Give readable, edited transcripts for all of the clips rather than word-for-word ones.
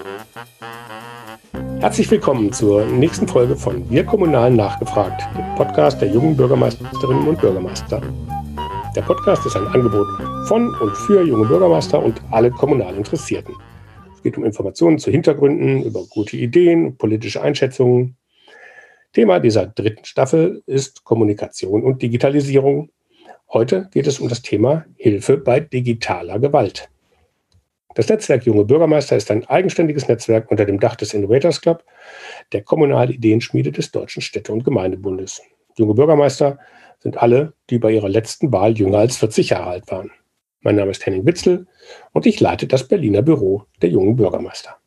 Herzlich willkommen zur nächsten Folge von Wir Kommunalen nachgefragt, dem Podcast der jungen Bürgermeisterinnen und Bürgermeister. Der Podcast ist ein Angebot von und für junge Bürgermeister und alle kommunal Interessierten. Es geht um Informationen zu Hintergründen, über gute Ideen, politische Einschätzungen. Thema dieser dritten Staffel ist Kommunikation und Digitalisierung. Heute geht es um das Thema Hilfe bei digitaler Gewalt. Das Netzwerk Junge Bürgermeister ist ein eigenständiges Netzwerk unter dem Dach des Innovators Club, der kommunalen Ideenschmiede des Deutschen Städte- und Gemeindebundes. Junge Bürgermeister sind alle, die bei ihrer letzten Wahl jünger als 40 Jahre alt waren. Mein Name ist Henning Witzel und ich leite das Berliner Büro der Jungen Bürgermeister.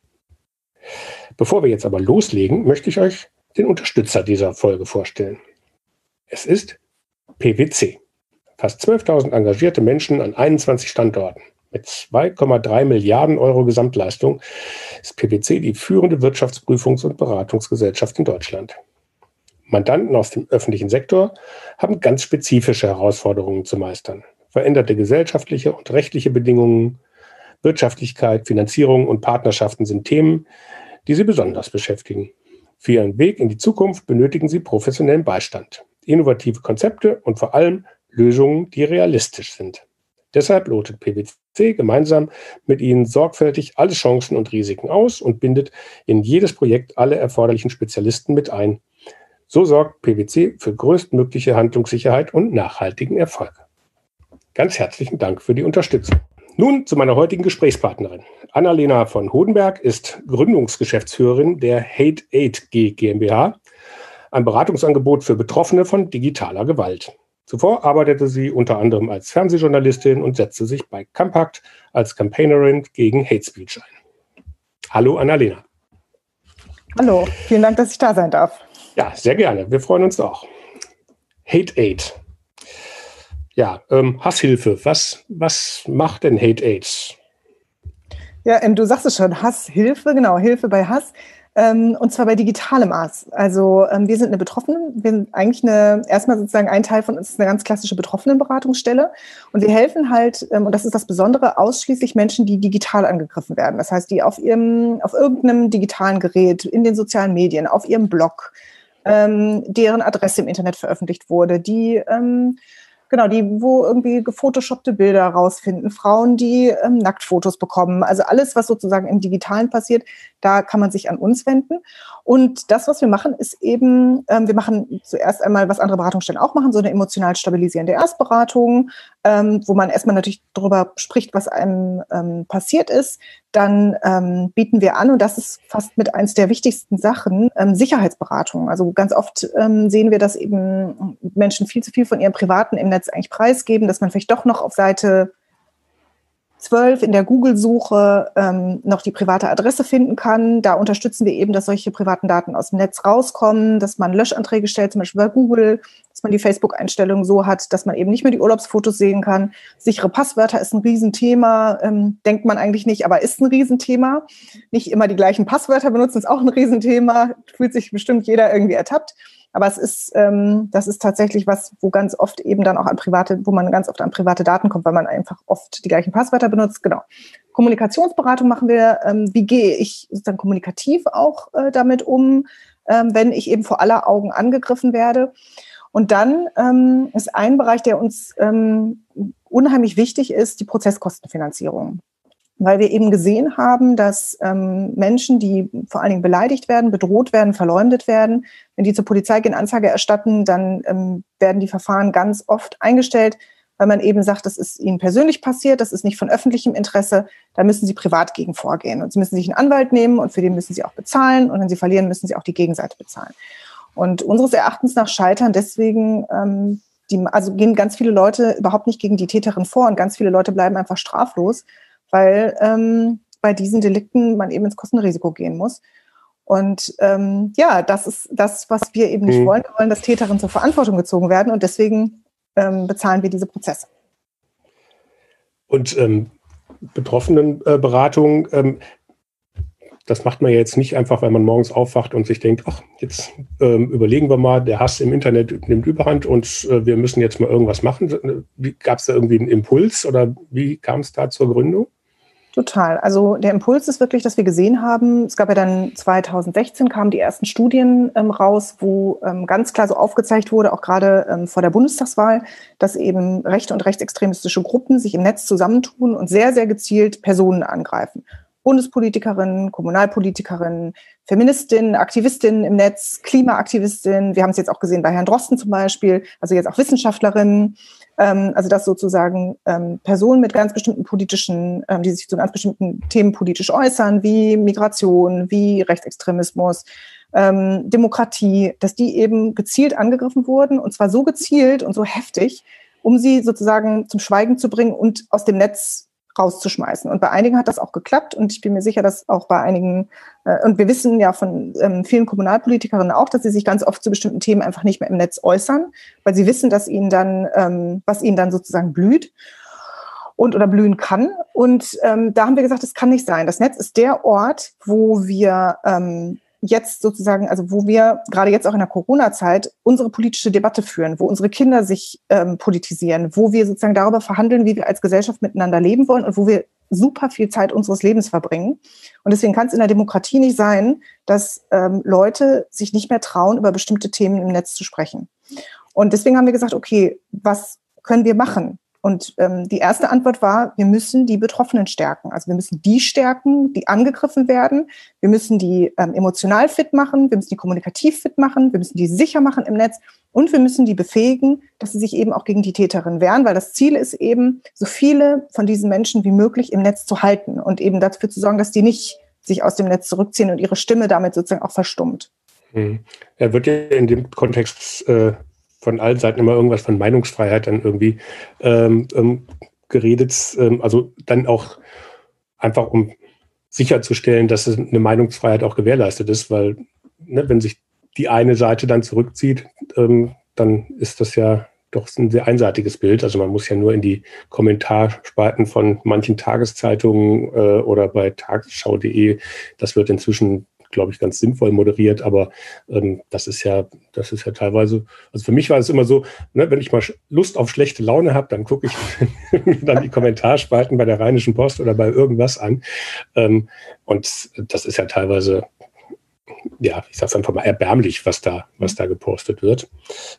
Bevor wir jetzt aber loslegen, möchte ich euch den Unterstützer dieser Folge vorstellen. Es ist PwC. Fast 12.000 engagierte Menschen an 21 Standorten. Mit 2,3 Milliarden Euro Gesamtleistung ist PwC die führende Wirtschaftsprüfungs- und Beratungsgesellschaft in Deutschland. Mandanten aus dem öffentlichen Sektor haben ganz spezifische Herausforderungen zu meistern. Veränderte gesellschaftliche und rechtliche Bedingungen, Wirtschaftlichkeit, Finanzierung und Partnerschaften sind Themen, die sie besonders beschäftigen. Für ihren Weg in die Zukunft benötigen sie professionellen Beistand, innovative Konzepte und vor allem Lösungen, die realistisch sind. Deshalb lotet PwC gemeinsam mit Ihnen sorgfältig alle Chancen und Risiken aus und bindet in jedes Projekt alle erforderlichen Spezialisten mit ein. So sorgt PwC für größtmögliche Handlungssicherheit und nachhaltigen Erfolg. Ganz herzlichen Dank für die Unterstützung. Nun zu meiner heutigen Gesprächspartnerin. Annalena von Hodenberg ist Gründungsgeschäftsführerin der Hate Aid GmbH, ein Beratungsangebot für Betroffene von digitaler Gewalt. Zuvor arbeitete sie unter anderem als Fernsehjournalistin und setzte sich bei Campact als Campaignerin gegen Hate Speech ein. Hallo Annalena. Hallo, vielen Dank, dass ich da sein darf. Ja, sehr gerne. Wir freuen uns auch. Hate Aid. Ja, Hasshilfe. Was macht denn Hate Aid? Ja, du sagst es schon, Hasshilfe, genau, Hilfe bei Hass. Und zwar bei digitalem Hass. Also wir sind eine Betroffene, wir sind eigentlich erstmal sozusagen ein Teil von uns ist eine ganz klassische Betroffenenberatungsstelle. Und wir helfen halt, und das ist das Besondere, ausschließlich Menschen, die digital angegriffen werden. Das heißt, die auf irgendeinem digitalen Gerät, in den sozialen Medien, auf ihrem Blog, deren Adresse im Internet veröffentlicht wurde, wo irgendwie gefotoshoppte Bilder rausfinden, Frauen, die Nacktfotos bekommen. Also alles, was sozusagen im Digitalen passiert, da kann man sich an uns wenden. Und das, was wir machen, ist eben, wir machen zuerst einmal, was andere Beratungsstellen auch machen, so eine emotional stabilisierende Erstberatung, wo man erstmal natürlich darüber spricht, was einem passiert ist. Dann bieten wir an, und das ist fast mit eins der wichtigsten Sachen, Sicherheitsberatung. Also ganz oft sehen wir, dass eben Menschen viel zu viel von ihrem Privaten im Netz eigentlich preisgeben, dass man vielleicht doch noch auf Seite 12 in der Google-Suche noch die private Adresse finden kann. Da unterstützen wir eben, dass solche privaten Daten aus dem Netz rauskommen, dass man Löschanträge stellt, zum Beispiel bei Google, dass man die Facebook-Einstellung so hat, dass man eben nicht mehr die Urlaubsfotos sehen kann. Sichere Passwörter ist ein Riesenthema, denkt man eigentlich nicht, aber ist ein Riesenthema. Nicht immer die gleichen Passwörter benutzen, ist auch ein Riesenthema. Fühlt sich bestimmt jeder irgendwie ertappt. Aber das ist tatsächlich was, wo ganz oft eben dann auch wo man ganz oft an private Daten kommt, weil man einfach oft die gleichen Passwörter benutzt. Genau. Kommunikationsberatung machen wir. Wie gehe ich sozusagen kommunikativ auch damit um, wenn ich eben vor aller Augen angegriffen werde? Und dann ist ein Bereich, der uns unheimlich wichtig ist, die Prozesskostenfinanzierung. Weil wir eben gesehen haben, dass Menschen, die vor allen Dingen beleidigt werden, bedroht werden, verleumdet werden, wenn die zur Polizei gehen, Anzeige erstatten, dann werden die Verfahren ganz oft eingestellt, weil man eben sagt, das ist ihnen persönlich passiert, das ist nicht von öffentlichem Interesse, da müssen sie privat gegen vorgehen. Und sie müssen sich einen Anwalt nehmen und für den müssen sie auch bezahlen und wenn sie verlieren, müssen sie auch die Gegenseite bezahlen. Und unseres Erachtens nach scheitern deswegen gehen ganz viele Leute überhaupt nicht gegen die Täterin vor und ganz viele Leute bleiben einfach straflos, weil bei diesen Delikten man eben ins Kostenrisiko gehen muss. Und das ist das, was wir eben nicht wollen. Wir wollen, dass Täterinnen zur Verantwortung gezogen werden und deswegen bezahlen wir diese Prozesse. Und Betroffenenberatung, das macht man ja jetzt nicht einfach, weil man morgens aufwacht und sich denkt, ach, jetzt überlegen wir mal, der Hass im Internet nimmt Überhand und wir müssen jetzt mal irgendwas machen. Gab es da irgendwie einen Impuls oder wie kam es da zur Gründung? Total. Also der Impuls ist wirklich, dass wir gesehen haben, es gab ja dann 2016 kamen die ersten Studien raus, wo ganz klar so aufgezeigt wurde, auch gerade vor der Bundestagswahl, dass eben rechte und rechtsextremistische Gruppen sich im Netz zusammentun und sehr, sehr gezielt Personen angreifen. Bundespolitikerinnen, Kommunalpolitikerinnen, Feministinnen, Aktivistinnen im Netz, Klimaaktivistinnen. Wir haben es jetzt auch gesehen bei Herrn Drosten zum Beispiel, also jetzt auch Wissenschaftlerinnen. Also dass sozusagen Personen mit ganz bestimmten politischen, die sich zu ganz bestimmten Themen politisch äußern, wie Migration, wie Rechtsextremismus, Demokratie, dass die eben gezielt angegriffen wurden, und zwar so gezielt und so heftig, um sie sozusagen zum Schweigen zu bringen und aus dem Netz rauszuschmeißen. Und bei einigen hat das auch geklappt, und ich bin mir sicher, dass auch bei einigen, und wir wissen ja von vielen Kommunalpolitikerinnen auch, dass sie sich ganz oft zu bestimmten Themen einfach nicht mehr im Netz äußern, weil sie wissen, dass ihnen dann, was ihnen dann sozusagen blüht oder blühen kann. Und da haben wir gesagt, das kann nicht sein. Das Netz ist der Ort, wo wir jetzt sozusagen, also wo wir gerade jetzt auch in der Corona-Zeit unsere politische Debatte führen, wo unsere Kinder sich politisieren, wo wir sozusagen darüber verhandeln, wie wir als Gesellschaft miteinander leben wollen und wo wir super viel Zeit unseres Lebens verbringen. Und deswegen kann es in der Demokratie nicht sein, dass Leute sich nicht mehr trauen, über bestimmte Themen im Netz zu sprechen. Und deswegen haben wir gesagt, okay, was können wir machen? Und die erste Antwort war, wir müssen die Betroffenen stärken. Also wir müssen die stärken, die angegriffen werden. Wir müssen die emotional fit machen. Wir müssen die kommunikativ fit machen. Wir müssen die sicher machen im Netz. Und wir müssen die befähigen, dass sie sich eben auch gegen die Täterin wehren. Weil das Ziel ist eben, so viele von diesen Menschen wie möglich im Netz zu halten und eben dafür zu sorgen, dass die nicht sich aus dem Netz zurückziehen und ihre Stimme damit sozusagen auch verstummt. Er wird ja in dem Kontext von allen Seiten immer irgendwas von Meinungsfreiheit dann irgendwie geredet, also dann auch einfach, um sicherzustellen, dass eine Meinungsfreiheit auch gewährleistet ist, weil wenn sich die eine Seite dann zurückzieht, dann ist das ja doch ein sehr einseitiges Bild. Also man muss ja nur in die Kommentarspalten von manchen Tageszeitungen oder bei tagesschau.de, das wird inzwischen, glaube ich, ganz sinnvoll moderiert, aber das ist ja teilweise, also für mich war es immer so, wenn ich mal Lust auf schlechte Laune habe, dann gucke ich dann die Kommentarspalten bei der Rheinischen Post oder bei irgendwas an, und das ist ja teilweise, ja, ich sage es einfach mal, erbärmlich, was da gepostet wird.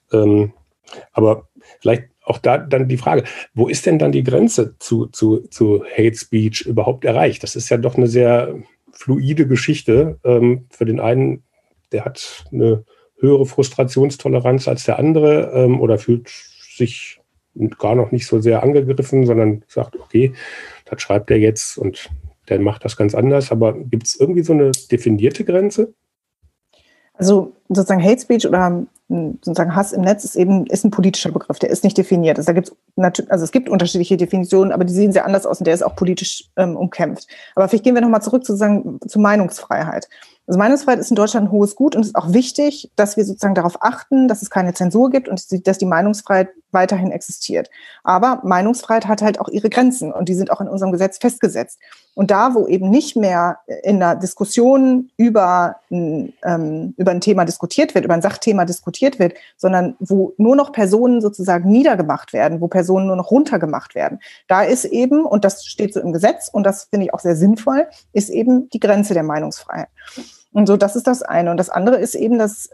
Aber vielleicht auch da dann die Frage, wo ist denn dann die Grenze zu Hate Speech überhaupt erreicht? Das ist ja doch eine sehr fluide Geschichte. Für den einen, der hat eine höhere Frustrationstoleranz als der andere oder fühlt sich gar noch nicht so sehr angegriffen, sondern sagt, okay, das schreibt er jetzt und der macht das ganz anders. Aber gibt es irgendwie so eine definierte Grenze? Also sozusagen Hate Speech oder sozusagen Hass im Netz ist ein politischer Begriff, der ist nicht definiert. Also es gibt unterschiedliche Definitionen, aber die sehen sehr anders aus und der ist auch politisch umkämpft. Aber vielleicht gehen wir nochmal zurück sozusagen zur Meinungsfreiheit. Also Meinungsfreiheit ist in Deutschland ein hohes Gut und es ist auch wichtig, dass wir sozusagen darauf achten, dass es keine Zensur gibt und dass die Meinungsfreiheit weiterhin existiert. Aber Meinungsfreiheit hat halt auch ihre Grenzen und die sind auch in unserem Gesetz festgesetzt. Und da, wo eben nicht mehr in der Diskussion über ein Thema diskutiert wird, über ein Sachthema diskutiert wird, sondern wo nur noch Personen sozusagen niedergemacht werden, wo Personen nur noch runtergemacht werden, da ist eben, und das steht so im Gesetz und das finde ich auch sehr sinnvoll, ist eben die Grenze der Meinungsfreiheit. Und so, das ist das eine. Und das andere ist eben, dass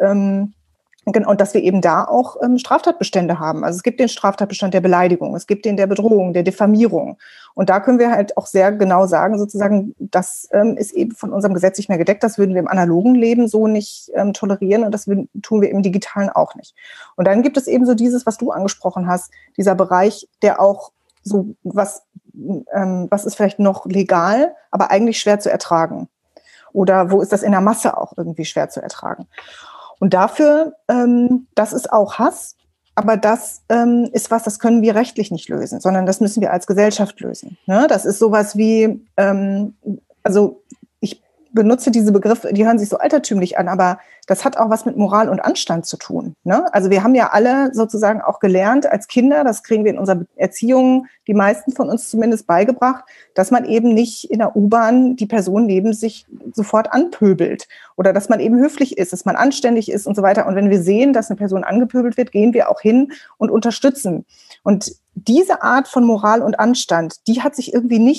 wir eben da auch Straftatbestände haben. Also es gibt den Straftatbestand der Beleidigung, es gibt den der Bedrohung, der Diffamierung. Und da können wir halt auch sehr genau sagen, sozusagen, das ist eben von unserem Gesetz nicht mehr gedeckt. Das würden wir im analogen Leben so nicht tolerieren und das tun wir im digitalen auch nicht. Und dann gibt es eben so dieses, was du angesprochen hast, dieser Bereich, der auch so, was ist vielleicht noch legal, aber eigentlich schwer zu ertragen. Oder wo ist das in der Masse auch irgendwie schwer zu ertragen? Und dafür, das ist auch Hass, aber das ist was, das können wir rechtlich nicht lösen, sondern das müssen wir als Gesellschaft lösen. Ne? Das ist sowas wie, also ich benutze diese Begriffe, die hören sich so altertümlich an, aber das hat auch was mit Moral und Anstand zu tun. Ne? Also wir haben ja alle sozusagen auch gelernt als Kinder, das kriegen wir in unserer Erziehung, die meisten von uns zumindest beigebracht, dass man eben nicht in der U-Bahn die Person neben sich sofort anpöbelt oder dass man eben höflich ist, dass man anständig ist und so weiter. Und wenn wir sehen, dass eine Person angepöbelt wird, gehen wir auch hin und unterstützen. Und diese Art von Moral und Anstand, die hat sich irgendwie nicht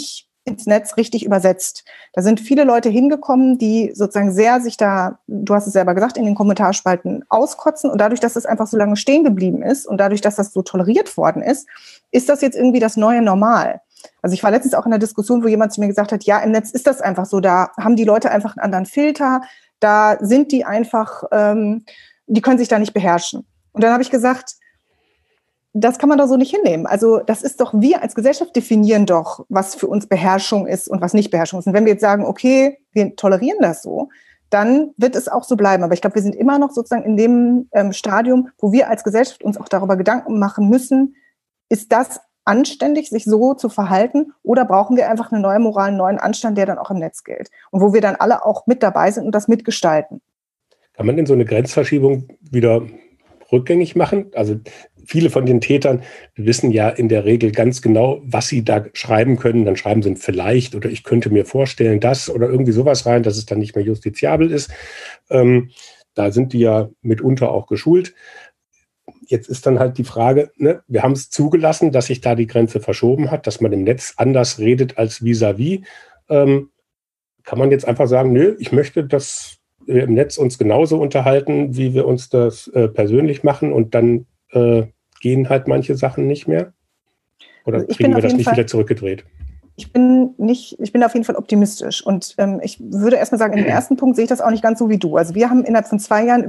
ins Netz richtig übersetzt. Da sind viele Leute hingekommen, die sozusagen sehr sich da, du hast es selber gesagt, in den Kommentarspalten auskotzen. Und dadurch, dass es einfach so lange stehen geblieben ist und dadurch, dass das so toleriert worden ist das jetzt irgendwie das neue Normal. Also ich war letztens auch in einer Diskussion, wo jemand zu mir gesagt hat, ja, im Netz ist das einfach so, da haben die Leute einfach einen anderen Filter, da sind die einfach, die können sich da nicht beherrschen. Und dann habe ich gesagt, das kann man doch so nicht hinnehmen. Also das ist doch, wir als Gesellschaft definieren doch, was für uns Beherrschung ist und was nicht Beherrschung ist. Und wenn wir jetzt sagen, okay, wir tolerieren das so, dann wird es auch so bleiben. Aber ich glaube, wir sind immer noch sozusagen in dem Stadium, wo wir als Gesellschaft uns auch darüber Gedanken machen müssen, ist das anständig, sich so zu verhalten, oder brauchen wir einfach eine neue Moral, einen neuen Anstand, der dann auch im Netz gilt und wo wir dann alle auch mit dabei sind und das mitgestalten. Kann man denn so eine Grenzverschiebung wieder rückgängig machen? Also viele von den Tätern wissen ja in der Regel ganz genau, was sie da schreiben können. Dann schreiben sie vielleicht oder ich könnte mir vorstellen, das oder irgendwie sowas rein, dass es dann nicht mehr justiziabel ist. Da sind die ja mitunter auch geschult. Jetzt ist dann halt die Frage, ne, wir haben es zugelassen, dass sich da die Grenze verschoben hat, dass man im Netz anders redet als vis-à-vis. Kann man jetzt einfach sagen, nö, ich möchte, dass wir im Netz uns genauso unterhalten, wie wir uns das persönlich machen, und dann gehen halt manche Sachen nicht mehr? Oder also kriegen wir das nicht wieder zurückgedreht? Ich bin auf jeden Fall optimistisch. Und ich würde erstmal sagen, im ersten Punkt sehe ich das auch nicht ganz so wie du. Also wir haben innerhalb von 2 Jahren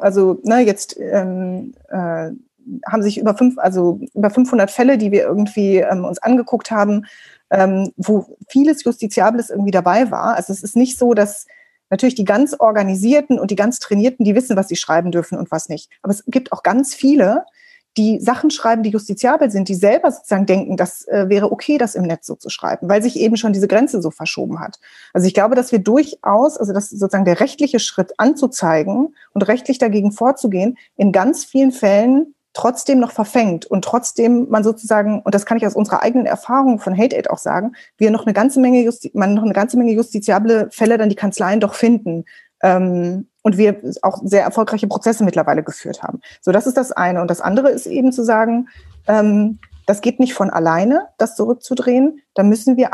haben sich über 500 Fälle, die wir irgendwie uns angeguckt haben, wo vieles Justiziables irgendwie dabei war. Also es ist nicht so, dass natürlich die ganz Organisierten und die ganz Trainierten, die wissen, was sie schreiben dürfen und was nicht. Aber es gibt auch ganz viele, die Sachen schreiben, die justiziabel sind, die selber sozusagen denken, das wäre okay, das im Netz so zu schreiben, weil sich eben schon diese Grenze so verschoben hat. Also ich glaube, dass wir durchaus, also dass sozusagen der rechtliche Schritt anzuzeigen und rechtlich dagegen vorzugehen, in ganz vielen Fällen trotzdem noch verfängt und trotzdem man sozusagen, und das kann ich aus unserer eigenen Erfahrung von Hate-Aid auch sagen, wir noch eine ganze Menge justiziable Fälle dann die Kanzleien doch finden. Und wir auch sehr erfolgreiche Prozesse mittlerweile geführt haben. So, das ist das eine. Und das andere ist eben zu sagen, das geht nicht von alleine, das zurückzudrehen. Da müssen wir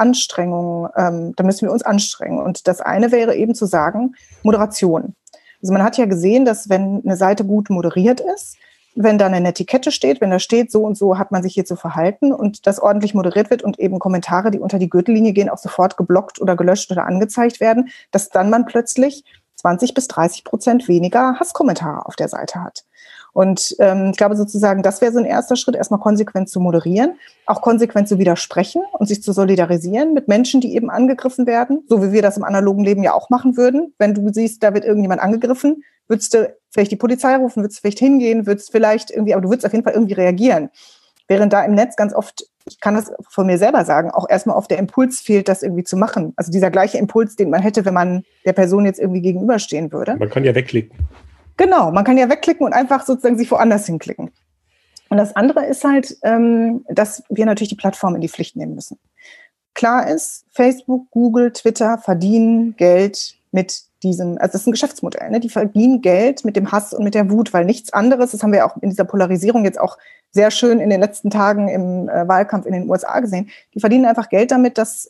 uns anstrengen. Und das eine wäre eben zu sagen, Moderation. Also man hat ja gesehen, dass wenn eine Seite gut moderiert ist, wenn da eine Netiquette steht, wenn da steht, so und so hat man sich hier zu verhalten und das ordentlich moderiert wird und eben Kommentare, die unter die Gürtellinie gehen, auch sofort geblockt oder gelöscht oder angezeigt werden, dass dann man plötzlich 20-30% weniger Hasskommentare auf der Seite hat. Und ich glaube sozusagen, das wäre so ein erster Schritt, erstmal konsequent zu moderieren, auch konsequent zu widersprechen und sich zu solidarisieren mit Menschen, die eben angegriffen werden, so wie wir das im analogen Leben ja auch machen würden. Wenn du siehst, da wird irgendjemand angegriffen, würdest du vielleicht die Polizei rufen, würdest vielleicht hingehen, aber du würdest auf jeden Fall irgendwie reagieren. Während da im Netz ganz oft, ich kann das von mir selber sagen, auch erstmal oft der Impuls fehlt, das irgendwie zu machen. Also dieser gleiche Impuls, den man hätte, wenn man der Person jetzt irgendwie gegenüberstehen würde. Man kann ja wegklicken. Genau, man kann ja wegklicken und einfach sozusagen sich woanders hinklicken. Und das andere ist halt, dass wir natürlich die Plattform in die Pflicht nehmen müssen. Klar ist, Facebook, Google, Twitter verdienen Geld mit diesem, also das ist ein Geschäftsmodell, ne? Die verdienen Geld mit dem Hass und mit der Wut, weil nichts anderes, das haben wir auch in dieser Polarisierung jetzt auch sehr schön in den letzten Tagen im Wahlkampf in den USA gesehen, die verdienen einfach Geld damit, dass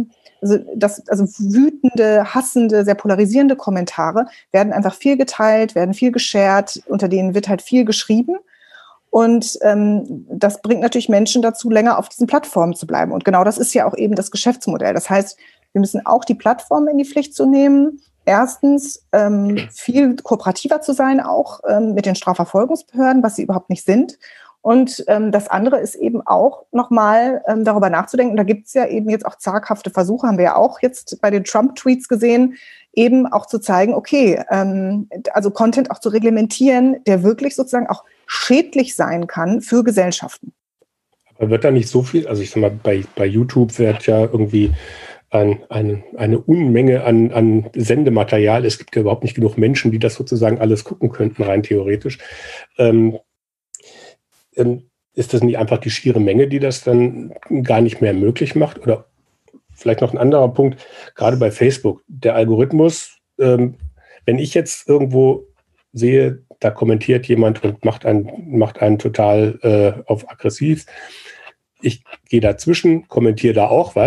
wütende, hassende, sehr polarisierende Kommentare werden einfach viel geteilt, werden viel geshared, unter denen wird halt viel geschrieben. Und das bringt natürlich Menschen dazu, länger auf diesen Plattformen zu bleiben. Und genau das ist ja auch eben das Geschäftsmodell. Das heißt, wir müssen auch die Plattformen in die Pflicht zu nehmen. Erstens, viel kooperativer zu sein, auch mit den Strafverfolgungsbehörden, was sie überhaupt nicht sind. Und das andere ist eben auch nochmal darüber nachzudenken. Da gibt es ja eben jetzt auch zaghafte Versuche, haben wir ja auch jetzt bei den Trump-Tweets gesehen, eben auch zu zeigen, okay, also Content auch zu reglementieren, der wirklich sozusagen auch schädlich sein kann für Gesellschaften. Aber wird da nicht so viel, also ich sag mal, bei YouTube wird ja irgendwie eine Unmenge an Sendematerial. Es gibt ja überhaupt nicht genug Menschen, die das sozusagen alles gucken könnten, rein theoretisch. Ist das nicht einfach die schiere Menge, die das dann gar nicht mehr möglich macht? Oder vielleicht noch ein anderer Punkt, gerade bei Facebook, der Algorithmus, wenn ich jetzt irgendwo sehe, da kommentiert jemand und macht einen total auf aggressiv, ich gehe dazwischen, kommentiere da auch was,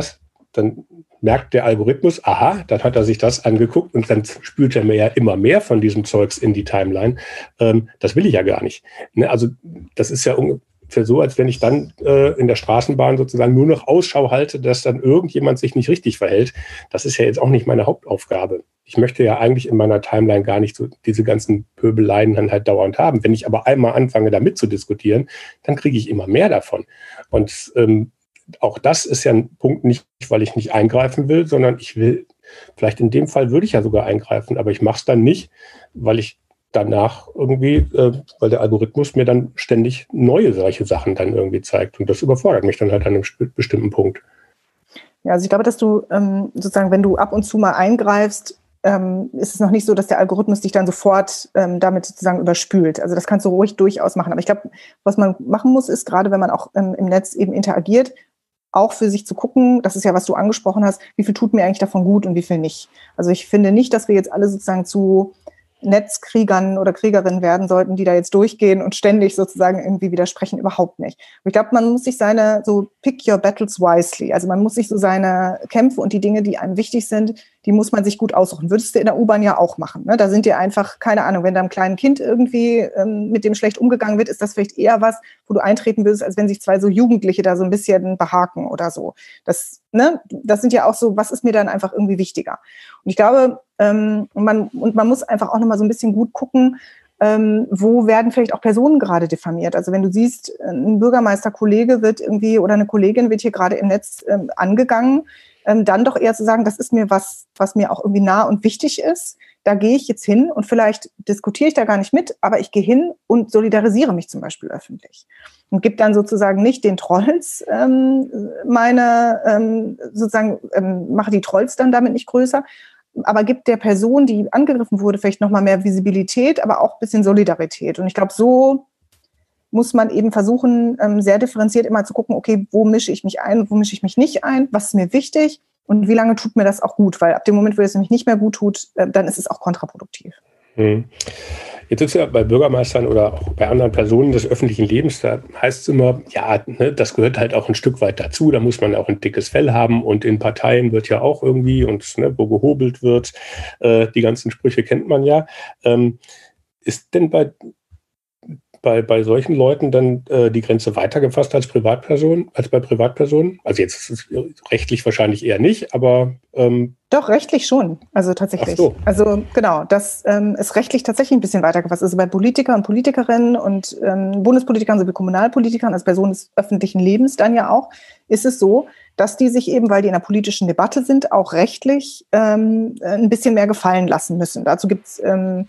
dann merkt der Algorithmus, aha, dann hat er sich das angeguckt und dann spült er mir ja immer mehr von diesem Zeugs in die Timeline. Das will ich ja gar nicht. Ne? Also das ist ja ungefähr so, als wenn ich dann in der Straßenbahn sozusagen nur noch Ausschau halte, dass dann irgendjemand sich nicht richtig verhält. Das ist ja jetzt auch nicht meine Hauptaufgabe. Ich möchte ja eigentlich in meiner Timeline gar nicht so diese ganzen Pöbeleien dann halt dauernd haben. Wenn ich aber einmal anfange, damit zu diskutieren, dann kriege ich immer mehr davon. Und auch das ist ja ein Punkt, nicht, weil ich nicht eingreifen will, sondern ich will, vielleicht in dem Fall würde ich ja sogar eingreifen, aber ich mache es dann nicht, weil ich danach irgendwie, weil der Algorithmus mir dann ständig neue solche Sachen dann irgendwie zeigt. Und das überfordert mich dann halt an einem bestimmten Punkt. Ja, also ich glaube, dass du sozusagen, wenn du ab und zu mal eingreifst, ist es noch nicht so, dass der Algorithmus dich dann sofort damit sozusagen überspült. Also das kannst du ruhig durchaus machen. Aber ich glaube, was man machen muss, ist, gerade wenn man auch im Netz eben interagiert, auch für sich zu gucken, das ist ja, was du angesprochen hast, wie viel tut mir eigentlich davon gut und wie viel nicht. Also ich finde nicht, dass wir jetzt alle sozusagen zu Netzkriegern oder Kriegerinnen werden sollten, die da jetzt durchgehen und ständig sozusagen irgendwie widersprechen, überhaupt nicht. Aber ich glaube, man muss sich pick your battles wisely, also man muss sich so seine Kämpfe und die Dinge, die einem wichtig sind, die muss man sich gut aussuchen. Würdest du in der U-Bahn ja auch machen. Ne? Da sind dir einfach, keine Ahnung, wenn da einem kleinen Kind irgendwie mit dem schlecht umgegangen wird, ist das vielleicht eher was, wo du eintreten würdest, als wenn sich zwei so Jugendliche da so ein bisschen behaken oder so. Das sind ja auch so, was ist mir dann einfach irgendwie wichtiger? Und ich glaube, man muss einfach auch nochmal so ein bisschen gut gucken, wo werden vielleicht auch Personen gerade diffamiert. Also wenn du siehst, ein Bürgermeisterkollege wird irgendwie oder eine Kollegin wird hier gerade im Netz angegangen, dann doch eher zu sagen, das ist mir was mir auch irgendwie nah und wichtig ist. Da gehe ich jetzt hin und vielleicht diskutiere ich da gar nicht mit, aber ich gehe hin und solidarisiere mich zum Beispiel öffentlich. Und gebe dann sozusagen nicht den Trolls mache die Trolls dann damit nicht größer, aber gibt der Person, die angegriffen wurde, vielleicht nochmal mehr Visibilität, aber auch ein bisschen Solidarität. Und ich glaube, so muss man eben versuchen, sehr differenziert immer zu gucken, okay, wo mische ich mich ein und wo mische ich mich nicht ein, was ist mir wichtig und wie lange tut mir das auch gut, weil ab dem Moment, wo es nämlich nicht mehr gut tut, dann ist es auch kontraproduktiv. Jetzt ist ja bei Bürgermeistern oder auch bei anderen Personen des öffentlichen Lebens, da heißt es immer, ja, ne, das gehört halt auch ein Stück weit dazu, da muss man auch ein dickes Fell haben und in Parteien wird ja auch irgendwie und ne, wo gehobelt wird, die ganzen Sprüche kennt man ja. Ist denn bei solchen Leuten dann die Grenze weiter gefasst als bei Privatpersonen? Also jetzt ist es rechtlich wahrscheinlich eher nicht, aber doch, rechtlich schon. Also tatsächlich. Ach so. Also genau, das ist rechtlich tatsächlich ein bisschen weiter gefasst. Also bei Politikern und Politikerinnen und Bundespolitikern sowie Kommunalpolitikern, als Personen des öffentlichen Lebens dann ja auch, ist es so, dass die sich eben, weil die in einer politischen Debatte sind, auch rechtlich ein bisschen mehr gefallen lassen müssen. Dazu gibt es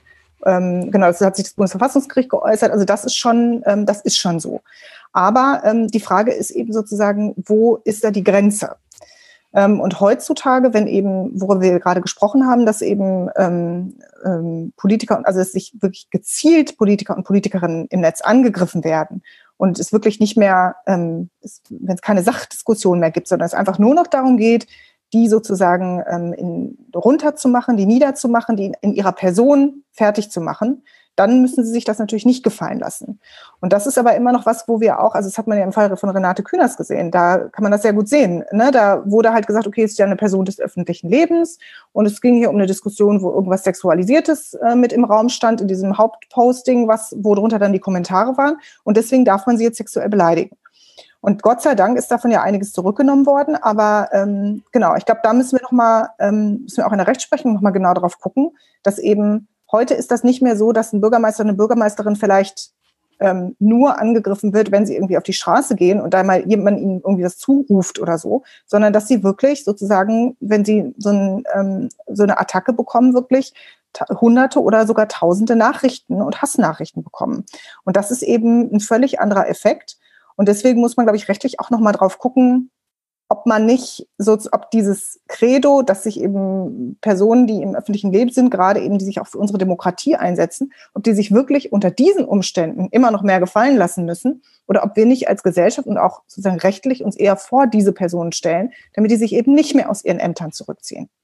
das hat sich das Bundesverfassungsgericht geäußert. Also das ist schon so. Aber die Frage ist eben sozusagen, wo ist da die Grenze? Und heutzutage, wenn eben, worüber wir gerade gesprochen haben, dass eben Politiker, also dass sich wirklich gezielt Politiker und Politikerinnen im Netz angegriffen werden und es wirklich nicht mehr, wenn es keine Sachdiskussion mehr gibt, sondern es einfach nur noch darum geht, die sozusagen runterzumachen, die niederzumachen, die in ihrer Person fertig zu machen, dann müssen sie sich das natürlich nicht gefallen lassen. Und das ist aber immer noch was, wo wir auch, also das hat man ja im Fall von Renate Künast gesehen, da kann man das sehr gut sehen. Ne? Da wurde halt gesagt, okay, es ist ja eine Person des öffentlichen Lebens und es ging hier um eine Diskussion, wo irgendwas Sexualisiertes mit im Raum stand, in diesem Hauptposting, wo drunter dann die Kommentare waren und deswegen darf man sie jetzt sexuell beleidigen. Und Gott sei Dank ist davon ja einiges zurückgenommen worden. Aber genau, ich glaube, da müssen wir auch in der Rechtsprechung nochmal genau drauf gucken, dass eben heute ist das nicht mehr so, dass ein Bürgermeister, eine Bürgermeisterin vielleicht nur angegriffen wird, wenn sie irgendwie auf die Straße gehen und da mal jemand ihnen irgendwie was zuruft oder so, sondern dass sie wirklich sozusagen, wenn sie so eine Attacke bekommen, wirklich Hunderte oder sogar Tausende Nachrichten und Hassnachrichten bekommen. Und das ist eben ein völlig anderer Effekt. Und deswegen muss man, glaube ich, rechtlich auch nochmal drauf gucken, ob dieses Credo, dass sich eben Personen, die im öffentlichen Leben sind, gerade eben, die sich auch für unsere Demokratie einsetzen, ob die sich wirklich unter diesen Umständen immer noch mehr gefallen lassen müssen oder ob wir nicht als Gesellschaft und auch sozusagen rechtlich uns eher vor diese Personen stellen, damit die sich eben nicht mehr aus ihren Ämtern zurückziehen.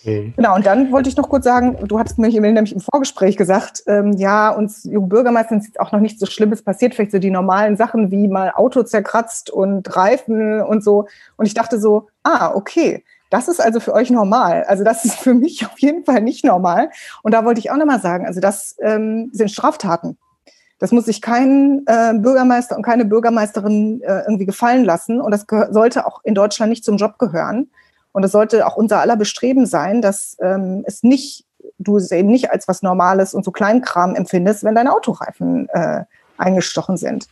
Genau, und dann wollte ich noch kurz sagen, du hattest mir nämlich im Vorgespräch gesagt, ja, uns jungen Bürgermeistern ist jetzt auch noch nichts so Schlimmes passiert, vielleicht so die normalen Sachen wie mal Auto zerkratzt und Reifen und so. Und ich dachte so, okay, das ist also für euch normal. Also das ist für mich auf jeden Fall nicht normal. Und da wollte ich auch nochmal sagen, also das sind Straftaten. Das muss sich kein Bürgermeister und keine Bürgermeisterin irgendwie gefallen lassen. Und das sollte auch in Deutschland nicht zum Job gehören. Und es sollte auch unser aller Bestreben sein, dass du es eben nicht als was Normales und so Kleinkram empfindest, wenn deine Autoreifen eingestochen sind.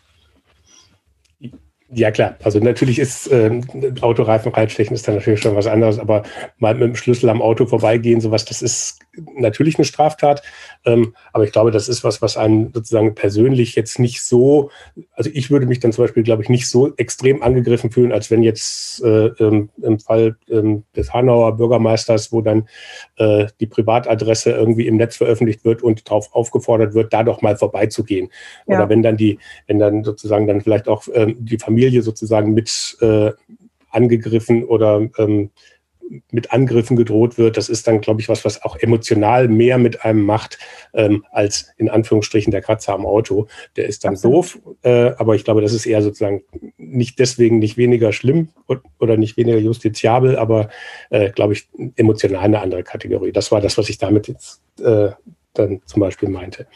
Ja klar, also natürlich ist Autoreifen reinstechen ist dann natürlich schon was anderes, aber mal mit dem Schlüssel am Auto vorbeigehen, sowas, das ist natürlich eine Straftat, aber ich glaube, das ist was einen sozusagen persönlich jetzt nicht so, also ich würde mich dann zum Beispiel, glaube ich, nicht so extrem angegriffen fühlen, als wenn jetzt im Fall des Hanauer Bürgermeisters, wo dann die Privatadresse irgendwie im Netz veröffentlicht wird und darauf aufgefordert wird, da doch mal vorbeizugehen. Ja. Oder wenn dann sozusagen dann vielleicht auch die Familie sozusagen mit angegriffen oder mit Angriffen gedroht wird, das ist dann, glaube ich, was auch emotional mehr mit einem macht, als in Anführungsstrichen der Kratzer am Auto. Der ist dann Absolut. Doof, aber ich glaube, das ist eher sozusagen nicht deswegen nicht weniger schlimm oder nicht weniger justiziabel, aber, glaube ich, emotional eine andere Kategorie. Das war das, was ich damit jetzt dann zum Beispiel meinte.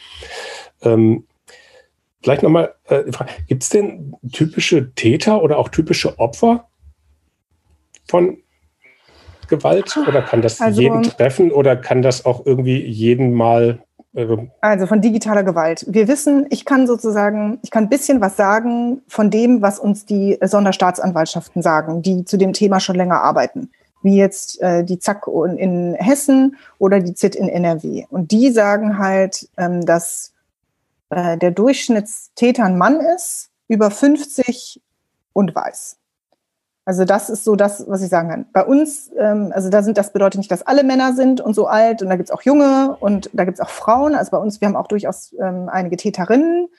Vielleicht nochmal die Frage, gibt es denn typische Täter oder auch typische Opfer von Gewalt? Oder kann das jeden treffen oder kann das auch irgendwie jeden mal... Also von digitaler Gewalt. Wir wissen, ich kann ein bisschen was sagen von dem, was uns die Sonderstaatsanwaltschaften sagen, die zu dem Thema schon länger arbeiten. Wie jetzt die ZAK in Hessen oder die ZIT in NRW. Und die sagen halt, dass der Durchschnittstäter ein Mann ist, über 50 und weiß. Also das ist so das, was ich sagen kann. Bei uns, das bedeutet nicht, dass alle Männer sind und so alt und da gibt es auch Junge und da gibt es auch Frauen. Also bei uns, wir haben auch durchaus einige Täterinnen,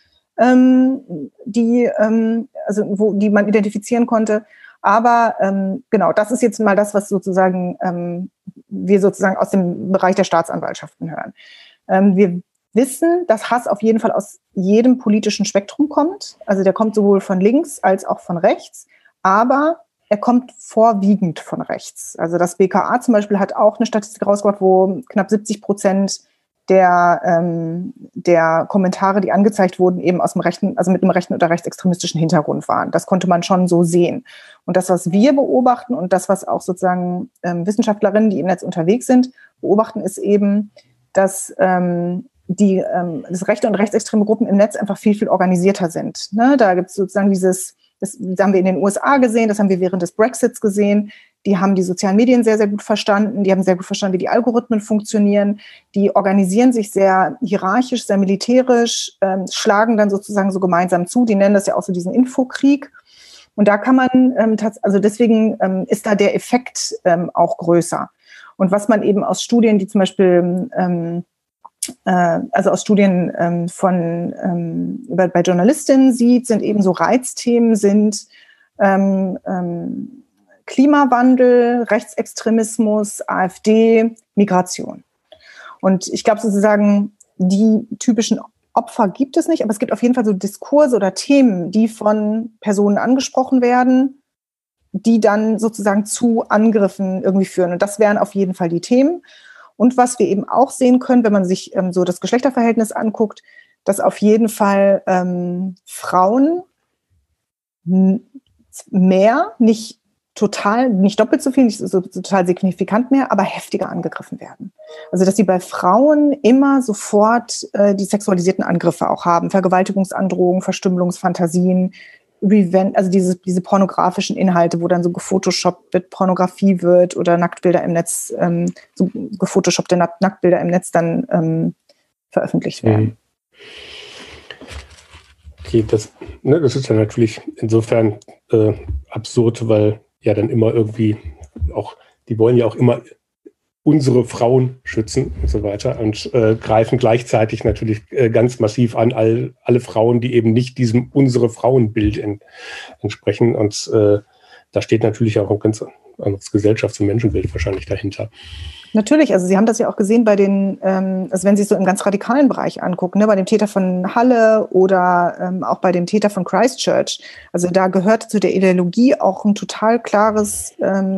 die man identifizieren konnte. Aber genau, das ist jetzt mal das, was sozusagen wir sozusagen aus dem Bereich der Staatsanwaltschaften hören. Wir wissen, dass Hass auf jeden Fall aus jedem politischen Spektrum kommt. Also der kommt sowohl von links als auch von rechts. Aber er kommt vorwiegend von rechts. Also das BKA zum Beispiel hat auch eine Statistik rausgebracht, wo knapp 70% der Kommentare, die angezeigt wurden, eben aus dem rechten, also mit einem rechten oder rechtsextremistischen Hintergrund waren. Das konnte man schon so sehen. Und das, was wir beobachten und das, was auch sozusagen Wissenschaftlerinnen, die im Netz unterwegs sind, beobachten, ist eben, dass dass rechte und rechtsextreme Gruppen im Netz einfach viel, viel organisierter sind. Ne? Da gibt es sozusagen das haben wir in den USA gesehen, das haben wir während des Brexits gesehen. Die haben die sozialen Medien sehr, sehr gut verstanden. Die haben sehr gut verstanden, wie die Algorithmen funktionieren. Die organisieren sich sehr hierarchisch, sehr militärisch, schlagen dann sozusagen so gemeinsam zu. Die nennen das ja auch so diesen Infokrieg. Und da kann man, deswegen ist da der Effekt auch größer. Und was man eben aus Studien, die zum Beispiel aus Studien bei Journalistinnen sieht, sind eben so Reizthemen, sind Klimawandel, Rechtsextremismus, AfD, Migration. Und ich glaube sozusagen, die typischen Opfer gibt es nicht, aber es gibt auf jeden Fall so Diskurse oder Themen, die von Personen angesprochen werden, die dann sozusagen zu Angriffen irgendwie führen. Und das wären auf jeden Fall die Themen. Und was wir eben auch sehen können, wenn man sich so das Geschlechterverhältnis anguckt, dass auf jeden Fall Frauen mehr, nicht doppelt so viel, nicht so total signifikant mehr, aber heftiger angegriffen werden. Also dass sie bei Frauen immer sofort die sexualisierten Angriffe auch haben, Vergewaltigungsandrohungen, Verstümmelungsfantasien, Revenge, also diese pornografischen Inhalte, wo dann so gefotoshoppt wird, Pornografie wird oder Nacktbilder im Netz, so gefotoshoppte Nacktbilder im Netz dann veröffentlicht werden. Okay, das ist ja natürlich insofern absurd, weil ja dann immer irgendwie auch, die wollen ja auch immer unsere Frauen schützen und so weiter und greifen gleichzeitig natürlich ganz massiv an alle Frauen, die eben nicht diesem unsere Frauenbild entsprechen. Und da steht natürlich auch ein ganz anderes Gesellschafts- und Menschenbild wahrscheinlich dahinter. Natürlich, also Sie haben das ja auch gesehen bei den, also wenn Sie es so im ganz radikalen Bereich angucken, ne, bei dem Täter von Halle oder auch bei dem Täter von Christchurch. Also da gehört zu der Ideologie auch ein total klares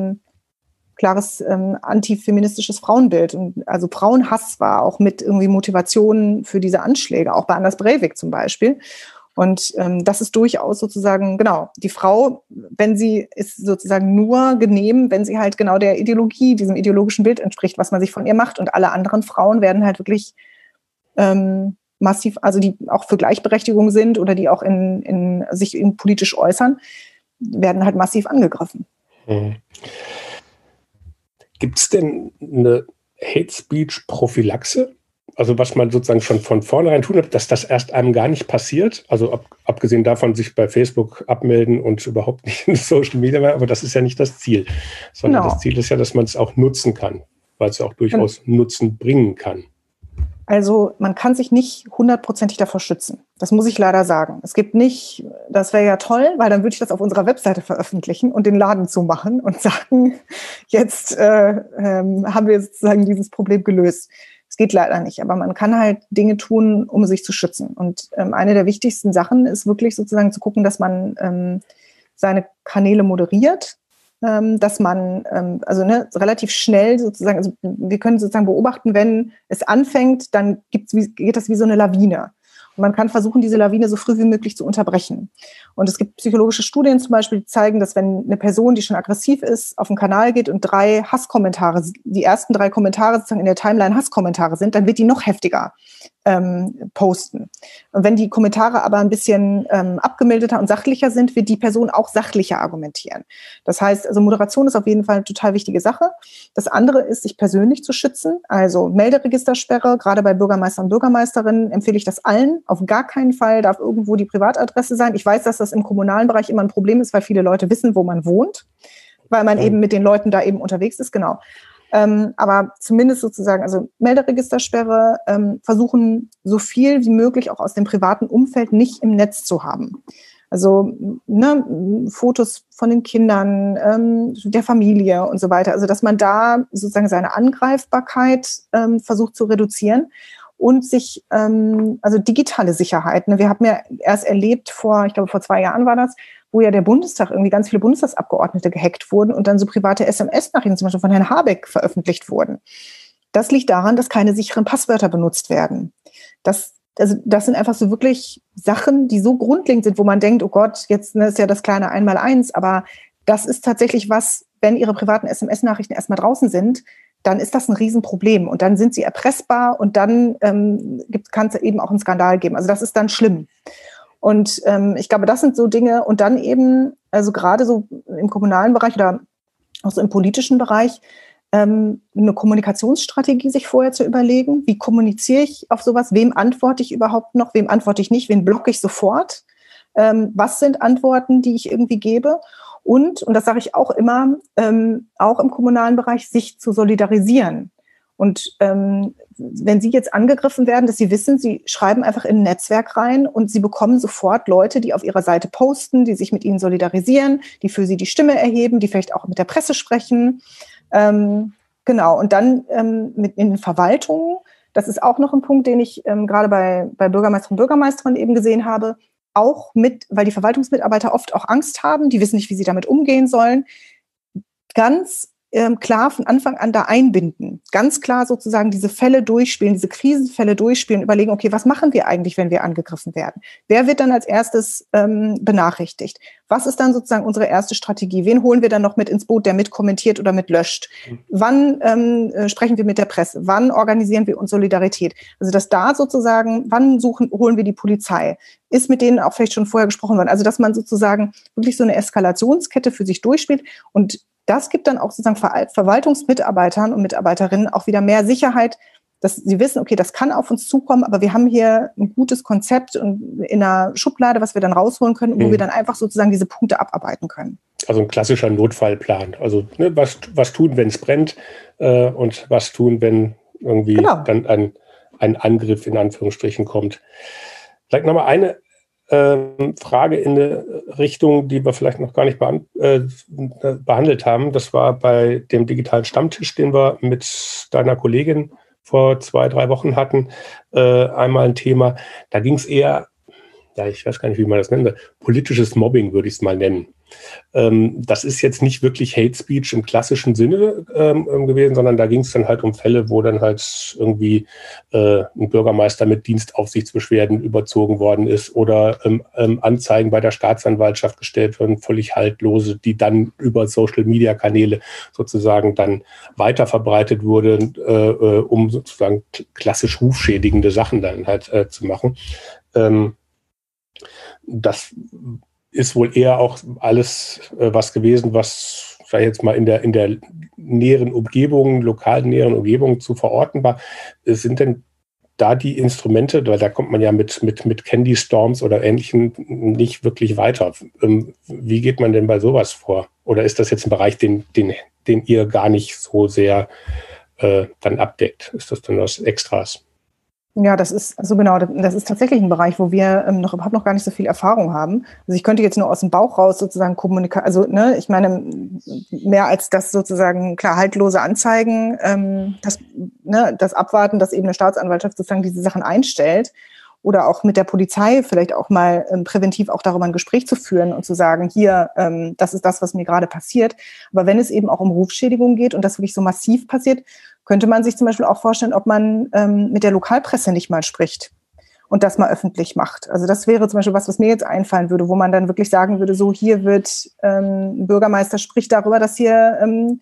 antifeministisches Frauenbild. Und also Frauenhass war auch mit irgendwie Motivation für diese Anschläge, auch bei Anders Breivik zum Beispiel. Und das ist durchaus sozusagen, genau, die Frau, wenn sie ist sozusagen nur genehm, wenn sie halt genau der Ideologie, diesem ideologischen Bild entspricht, was man sich von ihr macht. Und alle anderen Frauen werden halt wirklich massiv, also die auch für Gleichberechtigung sind oder die auch sich politisch äußern, werden halt massiv angegriffen. Gibt es denn eine Hate-Speech-Prophylaxe? Also was man sozusagen schon von vornherein tun hat, dass das erst einem gar nicht passiert? Also abgesehen davon, sich bei Facebook abmelden und überhaupt nicht in Social Media mehr, aber das ist ja nicht das Ziel. Sondern Das Ziel ist ja, dass man es auch nutzen kann, weil es ja auch durchaus Nutzen bringen kann. Also man kann sich nicht 100%ig davor schützen. Das muss ich leider sagen. Es gibt nicht, das wäre ja toll, weil dann würde ich das auf unserer Webseite veröffentlichen und den Laden zumachen und sagen, jetzt haben wir sozusagen dieses Problem gelöst. Es geht leider nicht, aber man kann halt Dinge tun, um sich zu schützen. Und eine der wichtigsten Sachen ist wirklich sozusagen zu gucken, dass man seine Kanäle moderiert, dass man relativ schnell sozusagen, also wir können sozusagen beobachten, wenn es anfängt, dann geht das wie so eine Lawine. Und man kann versuchen, diese Lawine so früh wie möglich zu unterbrechen. Und es gibt psychologische Studien zum Beispiel, die zeigen, dass wenn eine Person, die schon aggressiv ist, auf den Kanal geht und 3 Hasskommentare, die ersten 3 Kommentare sozusagen in der Timeline Hasskommentare sind, dann wird die noch heftiger posten. Und wenn die Kommentare aber ein bisschen abgemilderter und sachlicher sind, wird die Person auch sachlicher argumentieren. Das heißt, also Moderation ist auf jeden Fall eine total wichtige Sache. Das andere ist, sich persönlich zu schützen. Also Melderegistersperre, gerade bei Bürgermeistern und Bürgermeisterinnen empfehle ich das allen. Auf gar keinen Fall darf irgendwo die Privatadresse sein. Ich weiß, dass das im kommunalen Bereich immer ein Problem ist, weil viele Leute wissen, wo man wohnt, weil man eben mit den Leuten da eben unterwegs ist, genau. Aber zumindest sozusagen, also Melderegistersperre, versuchen so viel wie möglich auch aus dem privaten Umfeld nicht im Netz zu haben. Also Fotos von den Kindern, der Familie und so weiter. Also dass man da sozusagen seine Angreifbarkeit versucht zu reduzieren und sich, also digitale Sicherheit. Ne? Wir haben ja erst erlebt vor 2 Jahren war das, wo ja der Bundestag, irgendwie ganz viele Bundestagsabgeordnete gehackt wurden und dann so private SMS-Nachrichten zum Beispiel von Herrn Habeck veröffentlicht wurden. Das liegt daran, dass keine sicheren Passwörter benutzt werden. Das sind einfach so wirklich Sachen, die so grundlegend sind, wo man denkt, oh Gott, jetzt ist ja das kleine Einmaleins, aber das ist tatsächlich was, wenn Ihre privaten SMS-Nachrichten erstmal draußen sind, dann ist das ein Riesenproblem und dann sind sie erpressbar und dann kann es eben auch einen Skandal geben. Also das ist dann schlimm. Und ich glaube, das sind so Dinge und dann eben, also gerade so im kommunalen Bereich oder auch so im politischen Bereich, eine Kommunikationsstrategie sich vorher zu überlegen. Wie kommuniziere ich auf sowas? Wem antworte ich überhaupt noch? Wem antworte ich nicht? Wen blocke ich sofort? Was sind Antworten, die ich irgendwie gebe? Und das sage ich auch immer, auch im kommunalen Bereich, sich zu solidarisieren. Und wenn Sie jetzt angegriffen werden, dass Sie wissen, Sie schreiben einfach in ein Netzwerk rein und Sie bekommen sofort Leute, die auf Ihrer Seite posten, die sich mit Ihnen solidarisieren, die für Sie die Stimme erheben, die vielleicht auch mit der Presse sprechen. Genau, und dann mit in den Verwaltungen, das ist auch noch ein Punkt, den ich gerade bei Bürgermeisterinnen und Bürgermeistern eben gesehen habe, auch weil die Verwaltungsmitarbeiter oft auch Angst haben, die wissen nicht, wie sie damit umgehen sollen, ganz klar von Anfang an da einbinden. Ganz klar sozusagen diese Fälle durchspielen, diese Krisenfälle durchspielen, überlegen, okay, was machen wir eigentlich, wenn wir angegriffen werden? Wer wird dann als erstes benachrichtigt? Was ist dann sozusagen unsere erste Strategie? Wen holen wir dann noch mit ins Boot, der mit kommentiert oder mit löscht? Wann sprechen wir mit der Presse? Wann organisieren wir uns Solidarität? Also dass da sozusagen, holen wir die Polizei? Ist mit denen auch vielleicht schon vorher gesprochen worden? Also dass man sozusagen wirklich so eine Eskalationskette für sich durchspielt und das gibt dann auch sozusagen Verwaltungsmitarbeitern und Mitarbeiterinnen auch wieder mehr Sicherheit, dass sie wissen, okay, das kann auf uns zukommen, aber wir haben hier ein gutes Konzept und in einer Schublade, was wir dann rausholen können und wo wir dann einfach sozusagen diese Punkte abarbeiten können. Also ein klassischer Notfallplan. Also was tun, wenn es brennt und was tun, wenn irgendwie dann ein Angriff in Anführungsstrichen kommt. Vielleicht nochmal eine Frage in eine Richtung, die wir vielleicht noch gar nicht behandelt haben. Das war bei dem digitalen Stammtisch, den wir mit deiner Kollegin vor 2-3 Wochen hatten, einmal ein Thema. Da ging es eher, ja, ich weiß gar nicht, wie man das nennt, politisches Mobbing würde ich es mal nennen. Das ist jetzt nicht wirklich Hate Speech im klassischen Sinne gewesen, sondern da ging es dann halt um Fälle, wo dann halt irgendwie ein Bürgermeister mit Dienstaufsichtsbeschwerden überzogen worden ist oder Anzeigen bei der Staatsanwaltschaft gestellt werden, völlig haltlose, die dann über Social-Media-Kanäle sozusagen dann weiter verbreitet wurden, um sozusagen klassisch rufschädigende Sachen dann halt zu machen. Das ist wohl eher auch alles was gewesen, was, sag ich jetzt mal, in der näheren Umgebung, lokalen näheren Umgebung zu verorten war. Sind denn da die Instrumente, weil da kommt man ja mit Candy Storms oder Ähnlichem nicht wirklich weiter. Wie geht man denn bei sowas vor? Oder ist das jetzt ein Bereich, den ihr gar nicht so sehr dann abdeckt? Ist das dann was Extras? Ja, das ist, also genau, das ist tatsächlich ein Bereich, wo wir überhaupt noch gar nicht so viel Erfahrung haben. Also ich könnte jetzt nur aus dem Bauch raus sozusagen also ne, ich meine, mehr als das sozusagen, klar, haltlose Anzeigen, das Abwarten, dass eben eine Staatsanwaltschaft sozusagen diese Sachen einstellt oder auch mit der Polizei vielleicht auch mal präventiv auch darüber ein Gespräch zu führen und zu sagen, hier, das ist das, was mir gerade passiert. Aber wenn es eben auch um Rufschädigung geht und das wirklich so massiv passiert, könnte man sich zum Beispiel auch vorstellen, ob man mit der Lokalpresse nicht mal spricht und das mal öffentlich macht. Also das wäre zum Beispiel was mir jetzt einfallen würde, wo man dann wirklich sagen würde, so hier wird Bürgermeister spricht darüber, dass hier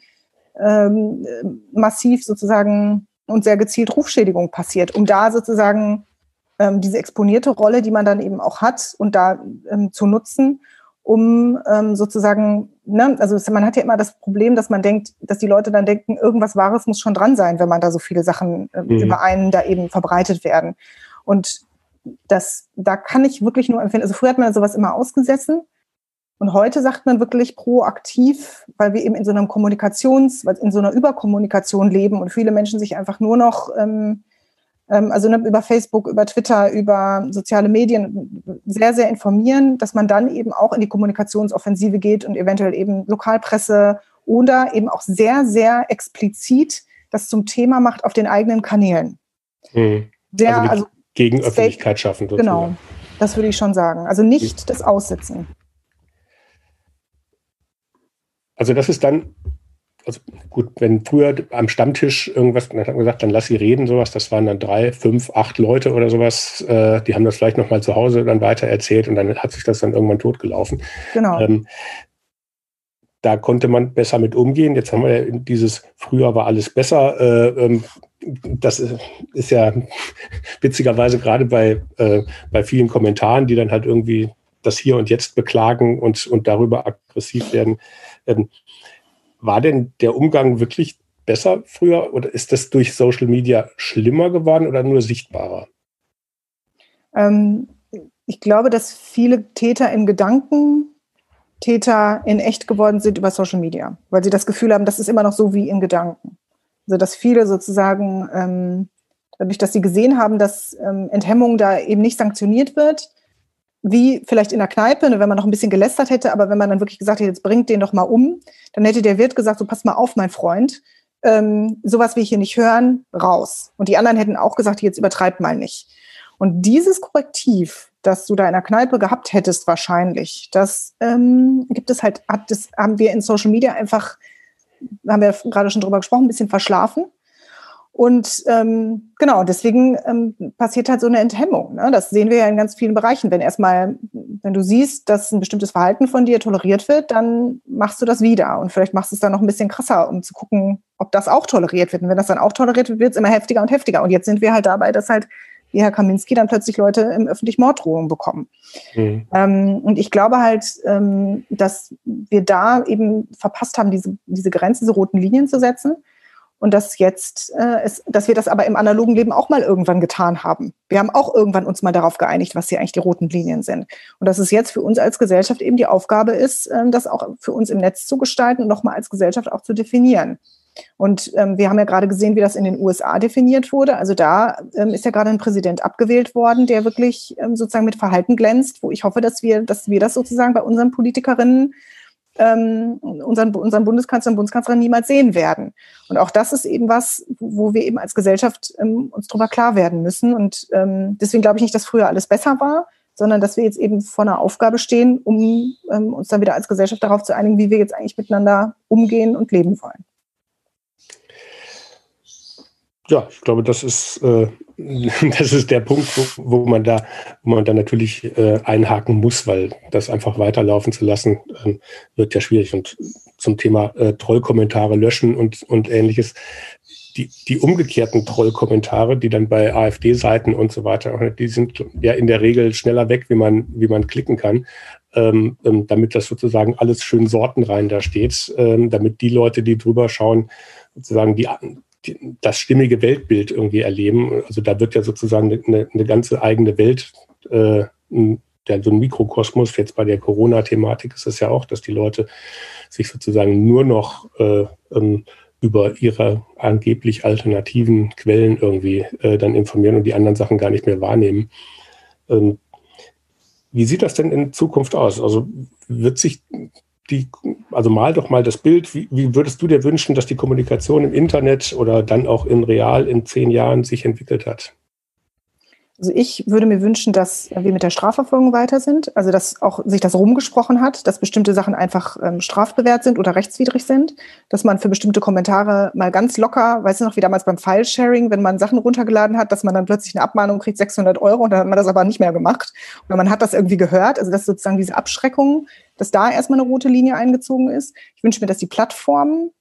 massiv sozusagen und sehr gezielt Rufschädigung passiert, um da sozusagen diese exponierte Rolle, die man dann eben auch hat und da zu nutzen, um sozusagen, ne, also man hat ja immer das Problem, dass man denkt, dass die Leute dann denken, irgendwas Wahres muss schon dran sein, wenn man da so viele Sachen über einen da eben verbreitet werden. Und da kann ich wirklich nur empfehlen, also früher hat man sowas immer ausgesessen und heute sagt man wirklich proaktiv, weil wir eben in so einer in so einer Überkommunikation leben und viele Menschen sich einfach nur noch über Facebook, über Twitter, über soziale Medien sehr, sehr informieren, dass man dann eben auch in die Kommunikationsoffensive geht und eventuell eben Lokalpresse oder eben auch sehr, sehr explizit das zum Thema macht auf den eigenen Kanälen. Also Gegenöffentlichkeit schaffen. Sozusagen. Genau, das würde ich schon sagen. Also nicht das Aussitzen. Also das ist dann... Also gut, wenn früher am Stammtisch irgendwas, dann hat man gesagt, dann lass sie reden, sowas, das waren dann 3, 5, 8 Leute oder sowas, die haben das vielleicht nochmal zu Hause dann weiter erzählt und dann hat sich das dann irgendwann totgelaufen. Genau. Da konnte man besser mit umgehen. Jetzt haben wir ja früher war alles besser. Das ist ja witzigerweise gerade bei vielen Kommentaren, die dann halt irgendwie das Hier und Jetzt beklagen und darüber aggressiv werden. War denn der Umgang wirklich besser früher oder ist das durch Social Media schlimmer geworden oder nur sichtbarer? Ich glaube, dass viele Täter in Gedanken Täter in echt geworden sind über Social Media, weil sie das Gefühl haben, das ist immer noch so wie in Gedanken. Also dass viele sozusagen, dadurch, dass sie gesehen haben, dass Enthemmung da eben nicht sanktioniert wird, wie vielleicht in der Kneipe, wenn man noch ein bisschen gelästert hätte, aber wenn man dann wirklich gesagt hätte, jetzt bringt den doch mal um, dann hätte der Wirt gesagt, so pass mal auf, mein Freund, sowas will ich hier nicht hören, raus. Und die anderen hätten auch gesagt, jetzt übertreib mal nicht. Und dieses Korrektiv, das du da in der Kneipe gehabt hättest wahrscheinlich, das gibt es halt, haben wir in Social Media einfach, haben wir gerade schon drüber gesprochen, ein bisschen verschlafen. Und genau, deswegen passiert halt so eine Enthemmung. Ne? Das sehen wir ja in ganz vielen Bereichen. Wenn du siehst, dass ein bestimmtes Verhalten von dir toleriert wird, dann machst du das wieder. Und vielleicht machst du es dann noch ein bisschen krasser, um zu gucken, ob das auch toleriert wird. Und wenn das dann auch toleriert wird, wird es immer heftiger und heftiger. Und jetzt sind wir halt dabei, dass halt, wie Herr Kaminski, dann plötzlich Leute im öffentlichen Morddrohungen bekommen. Und ich glaube halt, dass wir da eben verpasst haben, diese Grenzen, diese roten Linien zu setzen. Und dass dass wir das aber im analogen Leben auch mal irgendwann getan haben. Wir haben auch irgendwann uns mal darauf geeinigt, was hier eigentlich die roten Linien sind. Und dass es jetzt für uns als Gesellschaft eben die Aufgabe ist, das auch für uns im Netz zu gestalten und nochmal als Gesellschaft auch zu definieren. Und wir haben ja gerade gesehen, wie das in den USA definiert wurde. Also da ist ja gerade ein Präsident abgewählt worden, der wirklich sozusagen mit Verhalten glänzt, wo ich hoffe, dass wir das sozusagen bei unseren Politikerinnen, unseren Bundeskanzler und Bundeskanzlerin niemals sehen werden. Und auch das ist eben was, wo wir eben als Gesellschaft uns darüber klar werden müssen. Und deswegen glaube ich nicht, dass früher alles besser war, sondern dass wir jetzt eben vor einer Aufgabe stehen, um uns dann wieder als Gesellschaft darauf zu einigen, wie wir jetzt eigentlich miteinander umgehen und leben wollen. Ja, ich glaube, das ist der Punkt, wo man da natürlich einhaken muss, weil das einfach weiterlaufen zu lassen, wird ja schwierig. Und zum Thema Trollkommentare löschen und Ähnliches, die umgekehrten Trollkommentare, die dann bei AfD-Seiten und so weiter, die sind ja in der Regel schneller weg, wie man klicken kann, damit das sozusagen alles schön sortenrein da steht, damit die Leute, die drüber schauen, sozusagen das stimmige Weltbild irgendwie erleben. Also da wird ja sozusagen eine ganze eigene Welt, so ein Mikrokosmos. Jetzt bei der Corona-Thematik ist es ja auch, dass die Leute sich sozusagen nur noch über ihre angeblich alternativen Quellen irgendwie dann informieren und die anderen Sachen gar nicht mehr wahrnehmen. Wie sieht das denn in Zukunft aus? Also wird sich mal doch mal das Bild, wie würdest du dir wünschen, dass die Kommunikation im Internet oder dann auch in real in 10 Jahren sich entwickelt hat? Also ich würde mir wünschen, dass wir mit der Strafverfolgung weiter sind, also dass auch sich das rumgesprochen hat, dass bestimmte Sachen einfach strafbewehrt sind oder rechtswidrig sind, dass man für bestimmte Kommentare mal ganz locker, weißt du noch, wie damals beim File-Sharing, wenn man Sachen runtergeladen hat, dass man dann plötzlich eine Abmahnung kriegt, 600 € und dann hat man das aber nicht mehr gemacht oder man hat das irgendwie gehört, also dass sozusagen diese Abschreckung, dass da erstmal eine rote Linie eingezogen ist. Ich wünsche mir, dass die Plattformen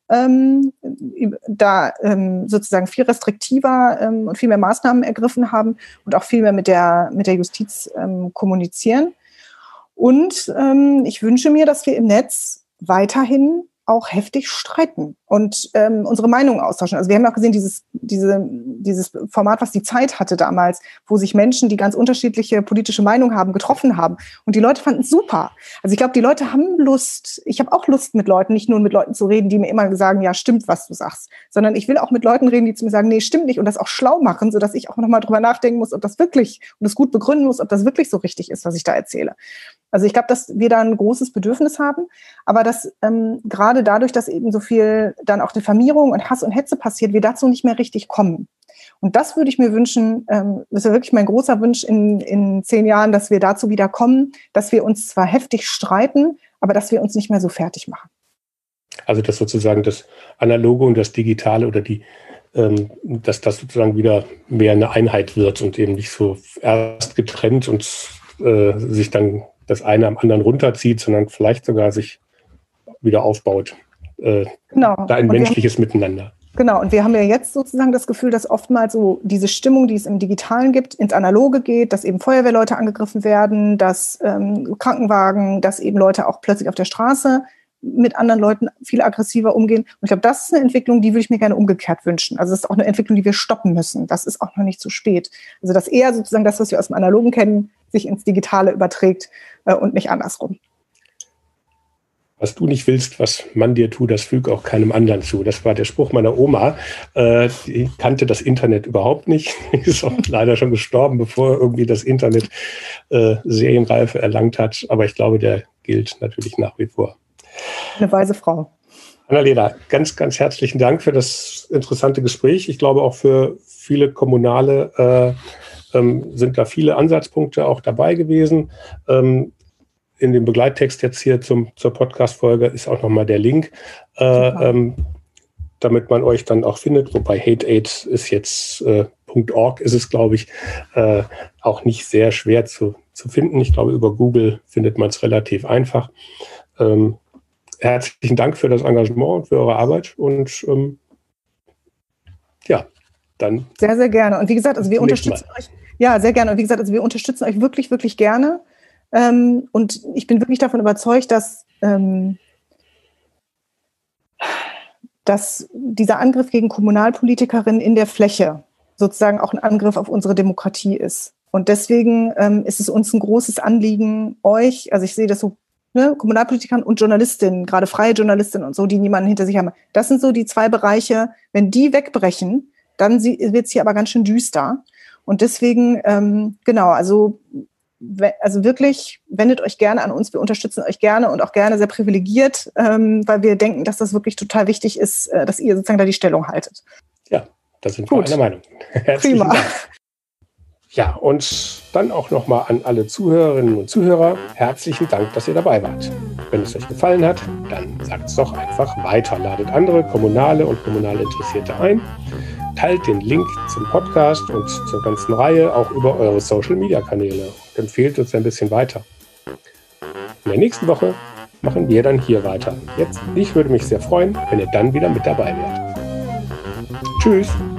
sozusagen viel restriktiver und viel mehr Maßnahmen ergriffen haben und auch viel mehr mit der Justiz kommunizieren. Und ich wünsche mir, dass wir im Netz weiterhin auch heftig streiten und unsere Meinungen austauschen. Also wir haben auch gesehen, dieses Format, was die Zeit hatte damals, wo sich Menschen, die ganz unterschiedliche politische Meinungen haben, getroffen haben. Und die Leute fanden es super. Also ich glaube, die Leute haben Lust. Ich habe auch Lust mit Leuten, nicht nur mit Leuten zu reden, die mir immer sagen, ja, stimmt, was du sagst. Sondern ich will auch mit Leuten reden, die zu mir sagen, nee, stimmt nicht und das auch schlau machen, sodass ich auch nochmal drüber nachdenken muss, ob das wirklich, und das gut begründen muss, ob das wirklich so richtig ist, was ich da erzähle. Also ich glaube, dass wir da ein großes Bedürfnis haben, aber dass gerade dadurch, dass eben so viel dann auch Diffamierung und Hass und Hetze passiert, wir dazu nicht mehr richtig kommen. Und das würde ich mir wünschen, das ist wirklich mein großer Wunsch in 10 Jahren, dass wir dazu wieder kommen, dass wir uns zwar heftig streiten, aber dass wir uns nicht mehr so fertig machen. Also dass sozusagen das Analoge und das Digitale oder dass das sozusagen wieder mehr eine Einheit wird und eben nicht so erst getrennt und sich dann das eine am anderen runterzieht, sondern vielleicht sogar sich wieder aufbaut. Genau. Da ein menschliches Miteinander. Genau, und wir haben ja jetzt sozusagen das Gefühl, dass oftmals so diese Stimmung, die es im Digitalen gibt, ins Analoge geht, dass eben Feuerwehrleute angegriffen werden, dass Krankenwagen, dass eben Leute auch plötzlich auf der Straße mit anderen Leuten viel aggressiver umgehen. Und ich glaube, das ist eine Entwicklung, die würde ich mir gerne umgekehrt wünschen. Also das ist auch eine Entwicklung, die wir stoppen müssen. Das ist auch noch nicht zu spät. Also dass eher sozusagen das, was wir aus dem Analogen kennen, sich ins Digitale überträgt und nicht andersrum. Was du nicht willst, was man dir tut, das füg auch keinem anderen zu. Das war der Spruch meiner Oma. Die kannte das Internet überhaupt nicht. Die ist auch leider schon gestorben, bevor irgendwie das Internet Serienreife erlangt hat. Aber ich glaube, der gilt natürlich nach wie vor. Eine weise Frau. Annalena, ganz, ganz herzlichen Dank für das interessante Gespräch. Ich glaube, auch für viele Kommunale sind da viele Ansatzpunkte auch dabei gewesen. In dem Begleittext jetzt hier zur Podcast-Folge ist auch nochmal der Link, damit man euch dann auch findet. Wobei HateAid ist jetzt .org ist es, glaube ich, auch nicht sehr schwer zu finden. Ich glaube, über Google findet man es relativ einfach. Herzlichen Dank für das Engagement und für eure Arbeit und dann. Sehr, sehr gerne. Und wie gesagt, also wir unterstützen euch. Ja, sehr gerne. Und wie gesagt, also wir unterstützen euch wirklich, wirklich gerne. Und ich bin wirklich davon überzeugt, dass dieser Angriff gegen Kommunalpolitikerinnen in der Fläche sozusagen auch ein Angriff auf unsere Demokratie ist. Und deswegen ist es uns ein großes Anliegen, euch, also ich sehe das so ne, Kommunalpolitikern und Journalistinnen, gerade freie Journalistinnen und so, die niemanden hinter sich haben. Das sind so die 2 Bereiche. Wenn die wegbrechen, dann wird es hier aber ganz schön düster. Und deswegen, genau, also wirklich, wendet euch gerne an uns. Wir unterstützen euch gerne und auch gerne sehr privilegiert, weil wir denken, dass das wirklich total wichtig ist, dass ihr sozusagen da die Stellung haltet. Ja, da sind wir einer Meinung. Herzlichen Dank. Ja, und dann auch nochmal an alle Zuhörerinnen und Zuhörer, herzlichen Dank, dass ihr dabei wart. Wenn es euch gefallen hat, dann sagt es doch einfach weiter. Ladet andere Kommunale und kommunale Interessierte ein. Teilt den Link zum Podcast und zur ganzen Reihe auch über eure Social-Media-Kanäle und empfehlt uns ein bisschen weiter. In der nächsten Woche machen wir dann hier weiter. Ich würde mich sehr freuen, wenn ihr dann wieder mit dabei wärt. Tschüss!